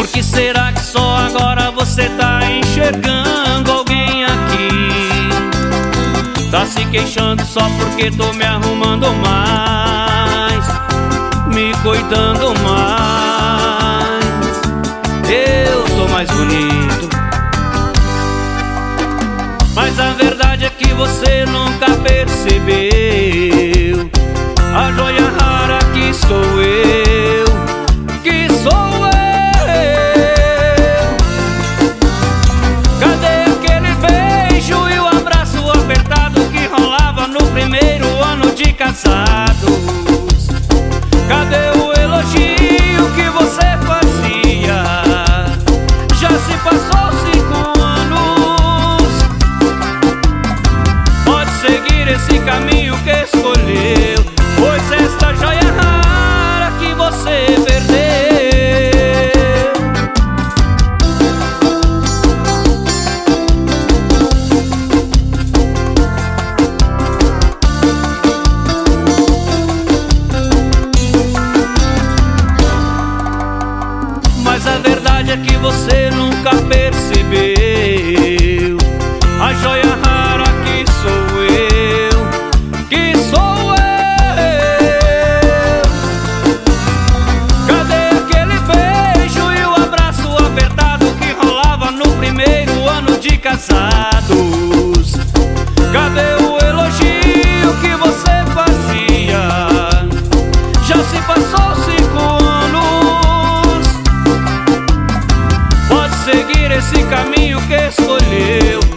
que será que só agora você tá enxergando alguém aqui? Tá se queixando só porque tô me arrumando mais, me cuidando mais. Eu tô mais bonito, mas a verdade é que você nunca percebeu a joia rara que sou eu, que sou eu. Cadê aquele beijo e o abraço apertado que rolava no primeiro ano de casados? Cadê o elogio que você fazia? Já se passou 5 anos. Pode seguir esse caminho que escolheu, pois esta joia rara que você perdeu. Mas a verdade é que você nunca percebeu a joia rara que sou eu, que sou eu. Cadê aquele beijo e o abraço apertado que rolava no primeiro ano de casados? Cadê o elogio que você fazia? Já se passou 5 anos. Pode seguir esse caminho que escolheu,